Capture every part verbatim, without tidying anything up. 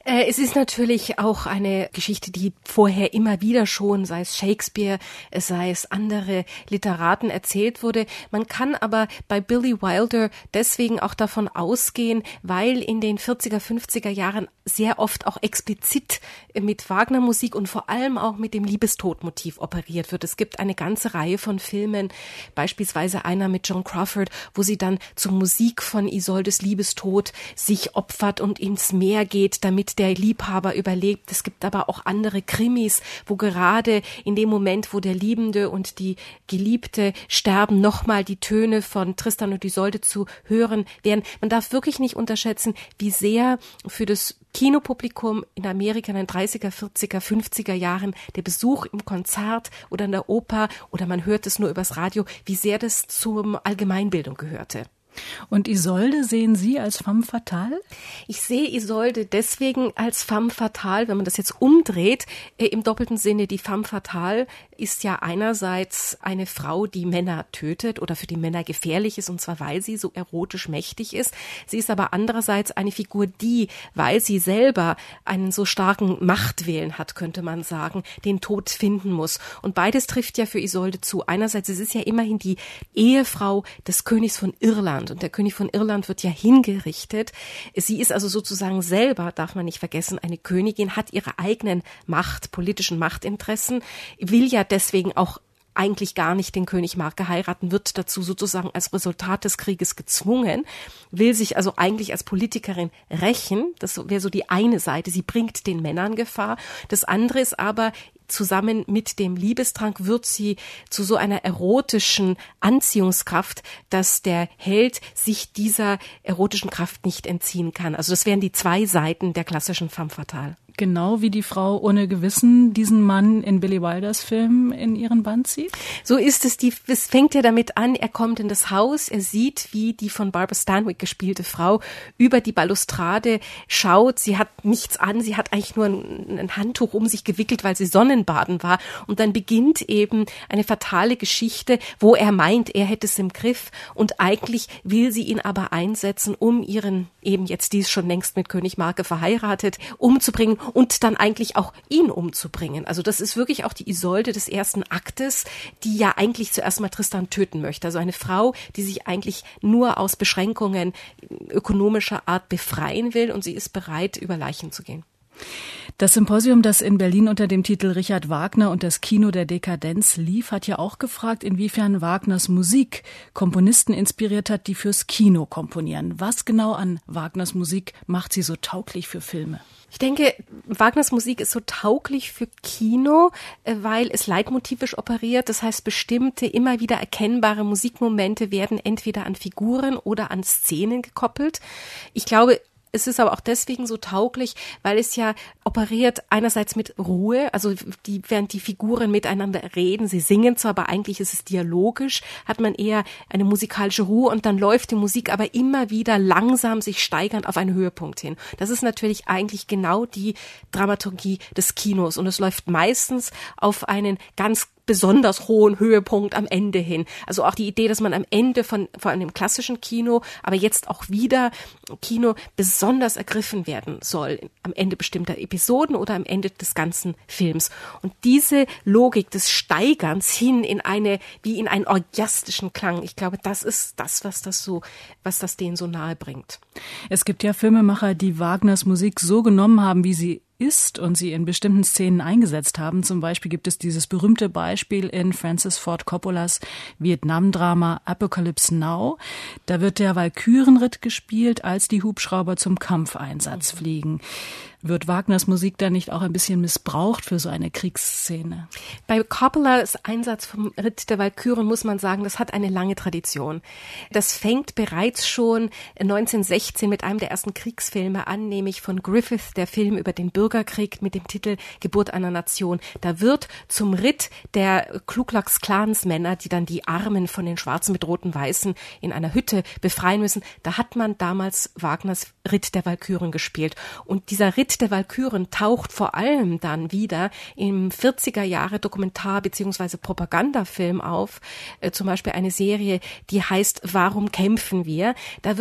Äh, es ist natürlich auch eine Geschichte, die vorher immer wieder schon, sei es Shakespeare, sei es andere Literaten erzählt wurde. Man kann aber bei Billy Wilder deswegen auch davon ausgehen, weil in den vierziger, fünfziger Jahren sehr oft auch explizit mit Wagner-Musik und vor allem auch mit dem Liebestodmotiv operiert wird. Es gibt eine ganze Reihe von Filmen, beispielsweise einer mit Joan Crawford, wo sie dann zur Musik von Isoldes Liebestod sich opfert und ins Meer geht, damit der Liebhaber überlebt. Es gibt aber auch andere Krimis, wo gerade in dem Moment, wo der Liebende und die Geliebte sterben, nochmal die Töne von Tristan und Isolde zu hören wären. Man darf wirklich nicht unterschätzen, wie sehr für das Kinopublikum in Amerika in den dreißiger, vierziger, fünfziger Jahren der Besuch im Konzert oder in der Oper oder man hört es nur übers Radio, wie sehr das zur Allgemeinbildung gehörte. Und Isolde sehen Sie als femme fatale? Ich sehe Isolde deswegen als femme fatale, wenn man das jetzt umdreht, äh, im doppelten Sinne. Die femme fatale ist ja einerseits eine Frau, die Männer tötet oder für die Männer gefährlich ist, und zwar weil sie so erotisch mächtig ist. Sie ist aber andererseits eine Figur, die, weil sie selber einen so starken Machtwillen hat, könnte man sagen, den Tod finden muss. Und beides trifft ja für Isolde zu. Einerseits, es ist ja immerhin die Ehefrau des Königs von Irland. Und der König von Irland wird ja hingerichtet. Sie ist also sozusagen selber, darf man nicht vergessen, eine Königin, hat ihre eigenen Macht, politischen Machtinteressen, will ja deswegen auch eigentlich gar nicht den König Mark heiraten, wird dazu sozusagen als Resultat des Krieges gezwungen, will sich also eigentlich als Politikerin rächen. Das wäre so die eine Seite. Sie bringt den Männern Gefahr. Das andere ist aber, zusammen mit dem Liebestrank wird sie zu so einer erotischen Anziehungskraft, dass der Held sich dieser erotischen Kraft nicht entziehen kann. Also das wären die zwei Seiten der klassischen femme fatale. Genau wie die Frau ohne Gewissen diesen Mann in Billy Wilders Film in ihren Bann zieht? So ist es. Die, es fängt ja damit an, er kommt in das Haus, er sieht, wie die von Barbara Stanwyck gespielte Frau über die Balustrade schaut. Sie hat nichts an, sie hat eigentlich nur ein, ein Handtuch um sich gewickelt, weil sie Sonnenbaden war. Und dann beginnt eben eine fatale Geschichte, wo er meint, er hätte es im Griff. Und eigentlich will sie ihn aber einsetzen, um ihren, eben jetzt die ist schon längst mit König Marke verheiratet, umzubringen. Und dann eigentlich auch ihn umzubringen. Also das ist wirklich auch die Isolde des ersten Aktes, die ja eigentlich zuerst mal Tristan töten möchte. Also eine Frau, die sich eigentlich nur aus Beschränkungen ökonomischer Art befreien will und sie ist bereit, über Leichen zu gehen. Das Symposium, das in Berlin unter dem Titel Richard Wagner und das Kino der Dekadenz lief, hat ja auch gefragt, inwiefern Wagners Musik Komponisten inspiriert hat, die fürs Kino komponieren. Was genau an Wagners Musik macht sie so tauglich für Filme? Ich denke, Wagners Musik ist so tauglich für Kino, weil es leitmotivisch operiert. Das heißt, bestimmte, immer wieder erkennbare Musikmomente werden entweder an Figuren oder an Szenen gekoppelt. Ich glaube, es ist aber auch deswegen so tauglich, weil es ja operiert einerseits mit Ruhe, also die, während die Figuren miteinander reden, sie singen zwar, aber eigentlich ist es dialogisch, hat man eher eine musikalische Ruhe und dann läuft die Musik aber immer wieder langsam sich steigernd auf einen Höhepunkt hin. Das ist natürlich eigentlich genau die Dramaturgie des Kinos und es läuft meistens auf einen ganz besonders hohen Höhepunkt am Ende hin. Also auch die Idee, dass man am Ende von, von einem klassischen Kino, aber jetzt auch wieder Kino besonders ergriffen werden soll, am Ende bestimmter Episoden oder am Ende des ganzen Films. Und diese Logik des Steigerns hin in eine, wie in einen orgiastischen Klang, ich glaube, das ist das, was das so, was das denen so nahe bringt. Es gibt ja Filmemacher, die Wagners Musik so genommen haben, wie sie ist und sie in bestimmten Szenen eingesetzt haben. Zum Beispiel gibt es dieses berühmte Beispiel in Francis Ford Coppolas Vietnam-Drama Apocalypse Now. Da wird der Walkürenritt gespielt, als die Hubschrauber zum Kampfeinsatz fliegen. Wird Wagners Musik dann nicht auch ein bisschen missbraucht für so eine Kriegsszene? Bei Coppolas Einsatz vom Ritt der Walküren muss man sagen, das hat eine lange Tradition. Das fängt bereits schon neunzehnhundertsechzehn mit einem der ersten Kriegsfilme an, nämlich von Griffith, der Film über den Bürgerkrieg mit dem Titel Geburt einer Nation. Da wird zum Ritt der Ku Klux Klansmänner, die dann die Armen von den Schwarzen mit roten Weißen in einer Hütte befreien müssen, da hat man damals Wagners Ritt der Walküren gespielt. Und dieser Ritt der Walküren taucht vor allem dann wieder im vierziger Jahre Dokumentar- bzw. Propagandafilm auf, äh, zum Beispiel eine Serie, die heißt Warum kämpfen wir? Da wird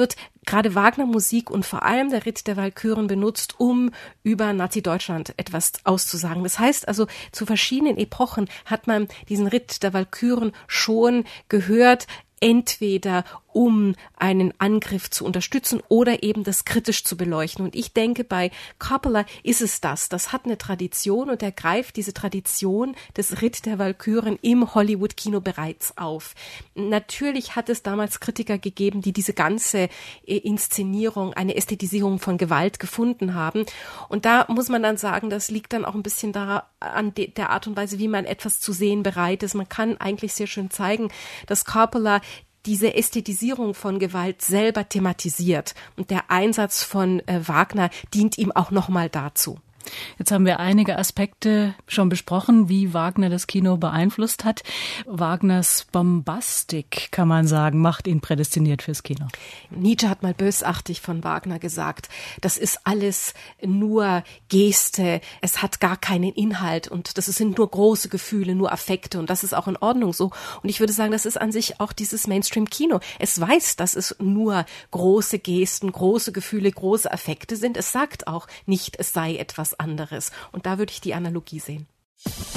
gerade Wagner-Musik und vor allem der Ritt der Walküren benutzt, um über Nazi-Deutschland etwas auszusagen. Das heißt also, zu verschiedenen Epochen hat man diesen Ritt der Walküren schon gehört, entweder um einen Angriff zu unterstützen oder eben das kritisch zu beleuchten. Und ich denke, bei Coppola ist es das. Das hat eine Tradition und er greift diese Tradition des Ritt der Walküren im Hollywood-Kino bereits auf. Natürlich hat es damals Kritiker gegeben, die diese ganze Inszenierung, eine Ästhetisierung von Gewalt gefunden haben. Und da muss man dann sagen, das liegt dann auch ein bisschen daran, an der Art und Weise, wie man etwas zu sehen bereit ist. Man kann eigentlich sehr schön zeigen, dass Coppola diese Ästhetisierung von Gewalt selber thematisiert. Und der Einsatz von äh, Wagner dient ihm auch nochmal dazu. Jetzt haben wir einige Aspekte schon besprochen, wie Wagner das Kino beeinflusst hat. Wagners Bombastik, kann man sagen, macht ihn prädestiniert fürs Kino. Nietzsche hat mal bösartig von Wagner gesagt, das ist alles nur Geste, es hat gar keinen Inhalt und das sind nur große Gefühle, nur Affekte und das ist auch in Ordnung so. Und ich würde sagen, das ist an sich auch dieses Mainstream-Kino. Es weiß, dass es nur große Gesten, große Gefühle, große Affekte sind. Es sagt auch nicht, es sei etwas anderes. Und da würde ich die Analogie sehen.